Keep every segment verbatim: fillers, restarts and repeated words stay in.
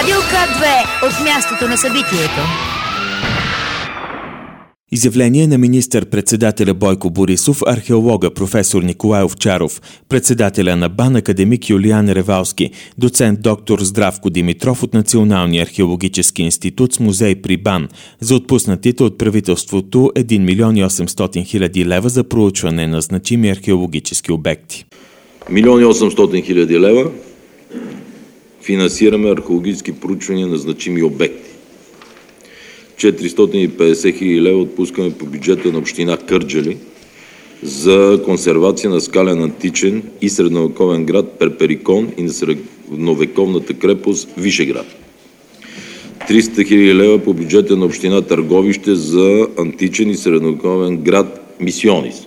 Радио К две от мястото на събитието. Изявление на министър-председателя Бойко Борисов, археолога професор Николай Овчаров, председателя на БАН академик Юлиан Ревалски, доцент доктор Здравко Димитров от Националния археологически институт с музей при БАН за отпуснатите от правителството един милион и осемстотин хиляди лева за проучване на значими археологически обекти. Милион и осемстотин хиляди лева финансираме археологически проучвания на значими обекти. четиристотин и петдесет хиляди лева отпускаме по бюджета на община Кърджали за консервация на скален античен и средновековен град Перперикон и на средновековната крепост Вишеград. триста хиляди лева по бюджета на община Търговище за античен и средновековен град Мисионис.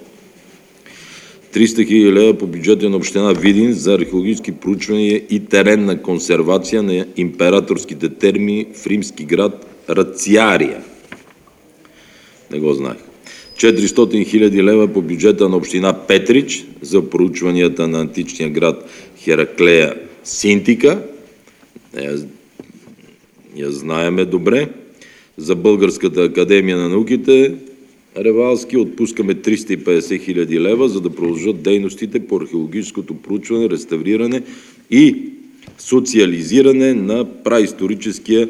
триста хиляди лева по бюджета на община Видин за археологически проучвания и теренна консервация на императорските терми в римски град Рациария. Не го знаех. четиристотин хиляди лева по бюджета на община Петрич за проучванията на античния град Хераклея Синтика. Я, я знаеме добре. За Българската академия на науките Ревалски отпускаме триста и петдесет хиляди лева, за да продължат дейностите по археологическото проучване, реставриране и социализиране на праисторическия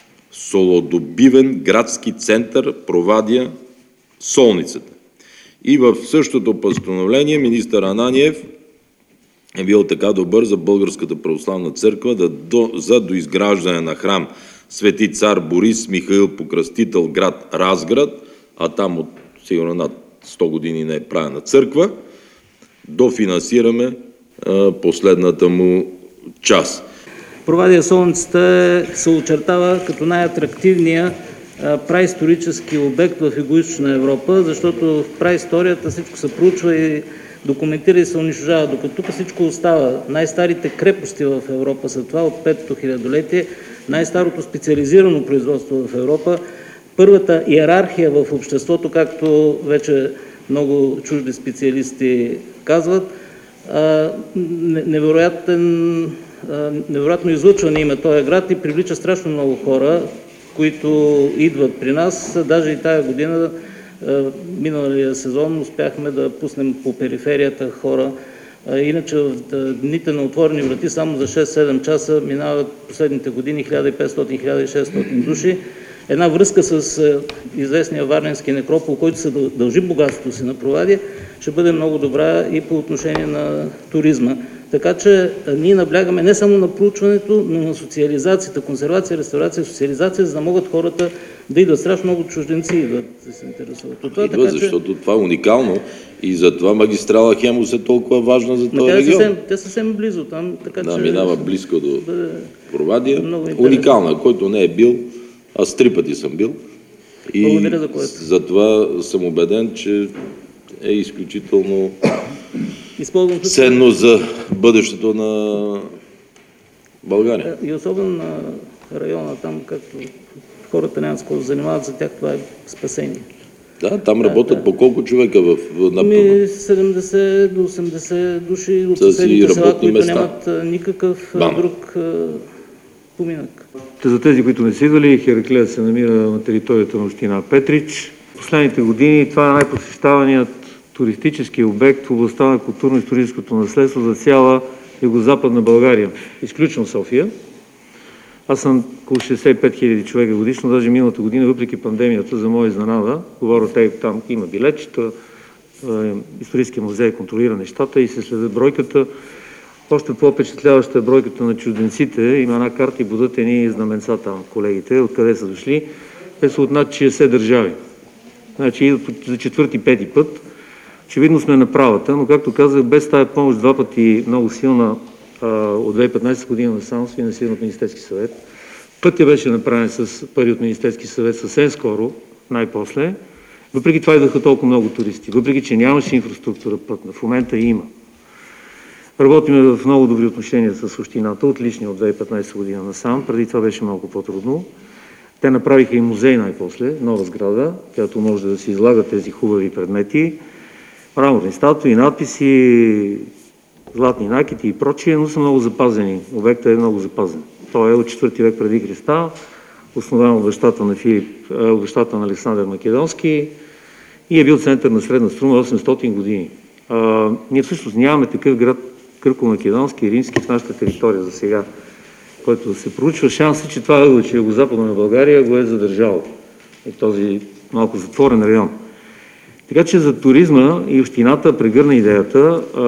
солодобивен градски център Провадия Солницата. И в същото постановление министър Ананиев е бил така добър за Българската православна църква да до, за доизграждане на храм Свети цар Борис Михаил Покръстител град Разград, а там от сигурно над сто години не е правена църква, дофинансираме а, последната му част. Провадия Солницата се очертава като най-атрактивния праисторически обект в Югоизточна Европа, защото в праисторията всичко се проучва и документира и се унищожава, докато тук всичко остава. Най-старите крепости в Европа са това от петото хилядолетие, най-старото специализирано производство в Европа, първата иерархия в обществото, както вече много чужди специалисти казват, невероятен невероятно излъчване има този град и привлича страшно много хора, които идват при нас. Даже и тая година, миналия сезон, успяхме да пуснем по периферията хора. Иначе в дните на отворени врати само за шест-седем часа минават последните години хиляда и петстотин до хиляда и шестстотин души. Една връзка с известния Варненски некропол, който се дължи богатството си на Провадия, ще бъде много добра и по отношение на туризма. Така че ние наблягаме не само на проучването, но на социализацията, консервация, реставрация, социализация, за да могат хората да идват. Страшно много чужденци идват да се интересуват от това. Идва, така, защото че... това е уникално и затова магистрала Хемус е толкова важна за този регион. Съвсем, те са съвсем близо там. Така, да, че... минава близко до да, Провадия. Уникална, който не е бил. Аз три пъти съм бил. И благодаря за което. Затова съм убеден, че е изключително Използвам ценно за бъдещето на България. И особено на района там, както хората няма с какво да занимават, за тях това е спасение. Да, там работят да, по колко човека в... На... Ми седемдесет до осемдесет души от съседните села, които места. Нямат никакъв Бам. друг поминък. За тези, които не са идвали, Хераклеят се намира на територията на община Петрич. В последните години това е най-посещаваният туристически обект в областта на културно-историческото наследство за цяла югозападна България. Изключно София. Аз съм около шейсет и пет хиляди човека годишно, даже миналата година, въпреки пандемията, за моя изненада, говоря, те там има билетчета, историческия музей контролира нещата и се следят бройката. Още по-впечатляваща е бройката на чужденците. Има една карта и будат едни знаменца там, колегите, откъде са дошли. Те са от над шейсет държави. Значи идват за четвърти-пети път. Очевидно сме на правата, но както казах, без тая помощ два пъти много силна а, от две хиляди и петнадесета година насам, с финансиран от Министерски съвет. Пътя беше направен с пари от Министерски съвет съвсем скоро, най-после. Въпреки това идваха толкова много туристи, въпреки че нямаше инфраструктура пътна, в момента има. Работиме в много добри отношения с общината, отлични от две хиляди и петнадесета година насам, преди това беше малко по-трудно. Те направиха и музей най-после, нова сграда, която може да се излага тези хубави предмети. Мраморни статуи, надписи, златни накити и прочие, но са много запазени. Обектът е много запазен. Той е от четвърти век преди Христа, основан от бащата на Филип, от бащата на Александър Македонски и е бил център на Средна Струма осемстотин години. А, ние всъщност нямаме такъв град гръко-македонски и римски в нашата територия за сега, който се проучва. Шансът, че това ъгъл, че югозападно на България го е задържало. И този малко затворен район. Така че за туризма и общината прегърна идеята а,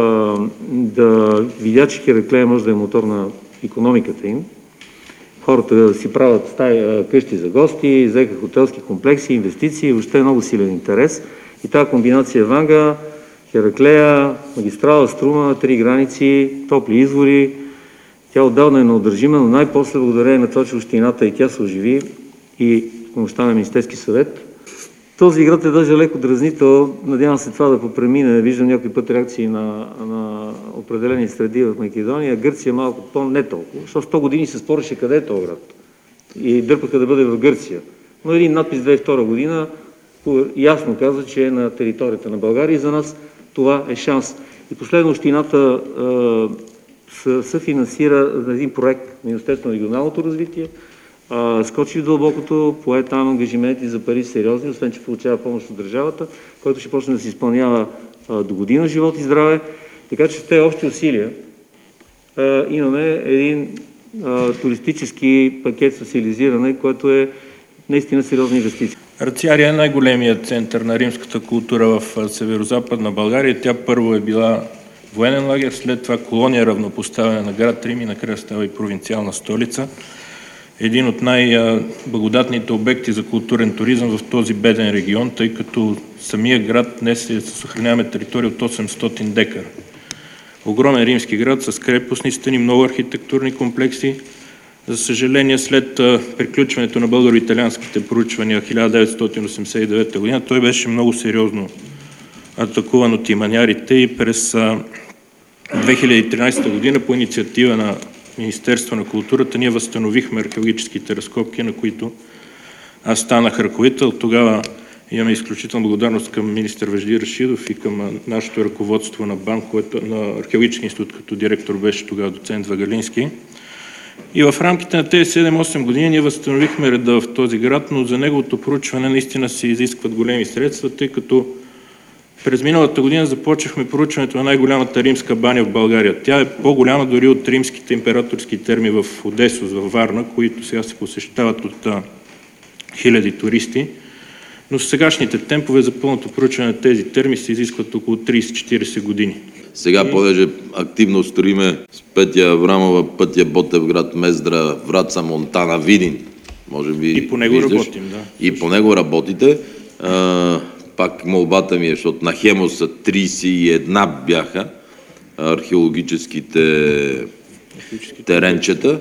да видя, че Хераклея може да е мотор на икономиката им. Хората си правят стаи, къщи за гости, взеха хотелски комплекси, инвестиции, въобще е много силен интерес. И тази комбинация Ванга, Хераклея, магистрала Струма, три граници, топли извори, тя отдавна е неудържима, но най-после благодарение на това, че общината и тя се оживи и с помощта на Министерски съвет. Този град е даже леко дразнител, надявам се това да попремине, виждам някой път реакции на, на определени среди в Македония, Гърция малко по-не толкова, защото сто години се спореше къде е този град и дърпаха да бъде в Гърция. Но един надпис две хиляди и втора година ясно каза, че е на територията на България и за нас това е шанс. И последно общината е, съфинансира един проект на Министерството на регионалното развитие, Uh, скочи в дълбокото, пое там ангажименти за пари сериозни, освен че получава помощ от държавата, който ще почне да се изпълнява uh, до година живот и здраве. Така че в тези общи усилия uh, имаме един uh, туристически пакет социализиране, което е наистина сериозна инвестиция. Рациария е най-големият център на римската култура в северо-западна България. Тя първо е била военен лагер, след това колония равнопоставена на град Рим и накрая става и провинциална столица. Един от най-благодатните обекти за културен туризъм в този беден регион, тъй като самия град днес е, съхраняваме територия от осемстотин декара. Огромен римски град с крепостни стени, много архитектурни комплекси. За съжаление, след приключването на българо-италианските проучвания хиляда деветстотин осемдесет и девета година, той беше много сериозно атакуван от иманярите и през две хиляди и тринадесета година по инициатива на Министерство на културата ние възстановихме археологическите разкопки, на които аз станах ръководител. Тогава имаме изключителна благодарност към министър Вежди Рашидов и към нашето ръководство на БАН, което, на археологически институт, като директор беше тогава доцент Вагалински. И в рамките на тези седем-осем години ние възстановихме реда в този град, но за неговото проучване наистина се изискват големи средства, тъй като през миналата година започнахме проучването на най-голямата римска баня в България. Тя е по-голяма дори от римските императорски терми в Одесос, във Варна, които сега се посещават от а, хиляди туристи. Но с сегашните темпове за пълното проучване на тези терми се изискват около тридесет-четиридесет години. Сега, и... понеже активно строиме с Петя Аврамова, пътя Ботевград, Мездра, Враца, Монтана, Видин. Може би и по него виждаш, работим, да. И по него работите. А... Пак молбата ми е, защото на Хемоса тридесет и една бяха археологическите теренчета.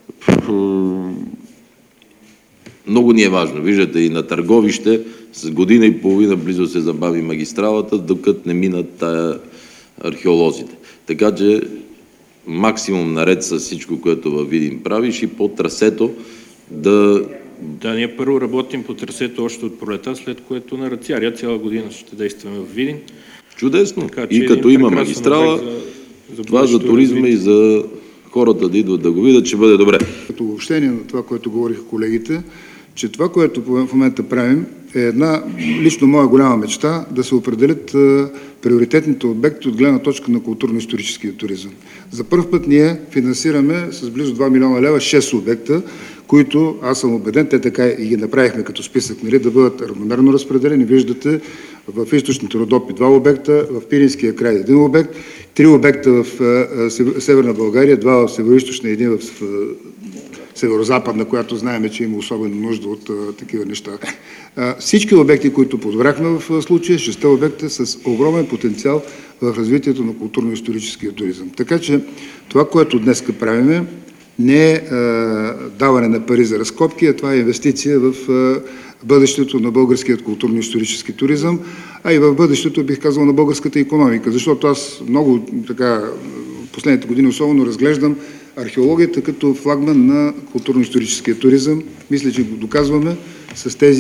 Много ни е важно. Виждате, и на Търговище с година и половина близо се забави магистралата, докато не минат тая археолозите. Така че максимум наред с всичко, което във Видин правиш и по трасето да... Да, ние първо работим по трасето още от пролета, след което на Рациария цяла година ще действаме в Видин. Чудесно. Така, и като има магистрала, за, за това за туризма и за хората да идват да го видят, ще бъде добре. Като обобщение на това, което говориха колегите, че това, което в момента правим, е една лично моя голяма мечта да се определят приоритетните обекти от гледна точка на културно-историческия туризъм. За първ път ние финансираме с близо два милиона лева шест обекта, които, аз съм убеден, те така и ги направихме като списък, нали, да бъдат равномерно разпределени. Виждате в източните Родопи два обекта, в Пиринския край един обект, три обекта в Северна България, два в Североизточна и един в Северозападна, която знаем, че има особена нужда от а, такива неща. А, всички обекти, които подбрахме в случая, шестте обекта с огромен потенциал в развитието на културно-историческия туризъм. Така че това, което днес правиме, не е а, даване на пари за разкопки, а това е инвестиция в а, бъдещето на българският културно-исторически туризъм, а и в бъдещето, бих казал, на българската икономика. Защото аз много така последните години особено разглеждам археологията като флагман на културно-историческия туризъм. Мисля, че го доказваме с тези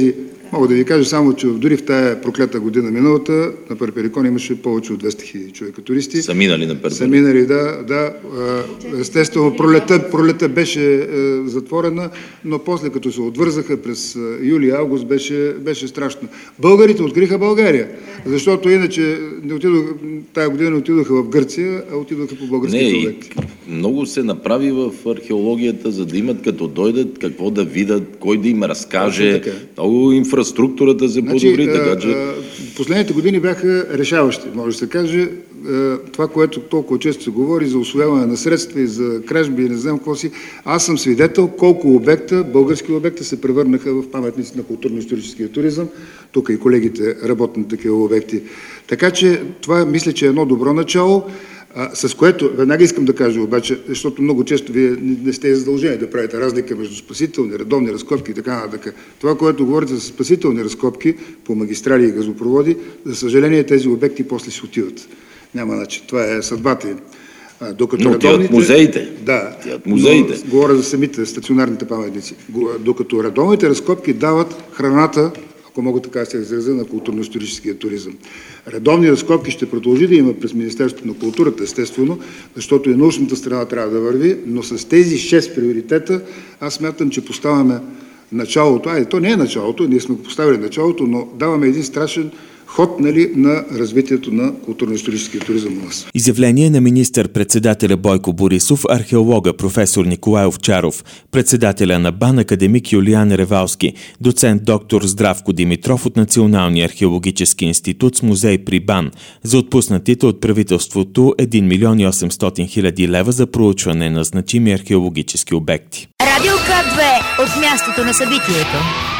Мога да ви кажа само, че дори в тая проклята година миналата на Перперикон имаше повече от двеста хиляди човека туристи. Са минали на Перперикон. Са минали, да. да. Естествено, пролета, пролета беше затворена, но после като се отвързаха през юли-август беше, беше страшно. Българите откриха България, защото иначе не отидох, тая година не отидоха в Гърция, а отидоха по българските обекти. Много се направи в археологията, за да имат като дойдат какво да видят, кой да им разкаже. Много инфраструктурата се значи, подобри, така че... Последните години бяха решаващи, може да се каже. Това, което толкова често се говори за усвояване на средства и за кражби и не знам какво си. Аз съм свидетел колко обекта, български обекта се превърнаха в паметници на културно-историческия туризъм. Тук и колегите работят на такива обекти. Така че това мисля, че е едно добро начало. А, с което, веднага искам да кажа обаче, защото много често вие не сте задължени да правите разлика между спасителни, редовни разкопки и така нататък. Това, което говорите за спасителни разкопки по магистрали и газопроводи, за съжаление тези обекти после си отиват. Няма начин. Това е съдбата им. А, докато но редовните... отиват музеите. Да, отиват музеите. Но, говоря за самите стационарните паметници. Докато редовните разкопки дават храната, ако мога така да се изразя, на културно-историческия туризъм. Редовни разкопки ще продължи да има през Министерството на културата, естествено, защото и научната страна трябва да върви, но с тези шест приоритета аз смятам, че поставяме началото, айде, то не е началото, ние сме поставили началото, но даваме един страшен ход, нали, на развитието на културно-историческия туризъм у нас. Изявление на министър-председателя Бойко Борисов, археолога професор Николай Овчаров, председателя на БАН академик Юлиан Ревалски, доцент доктор Здравко Димитров от Националния археологически институт с музей при БАН за отпуснатите от правителството един милион и осемстотин хиляди лева за проучване на значими археологически обекти. Радио К две от мястото на събитието.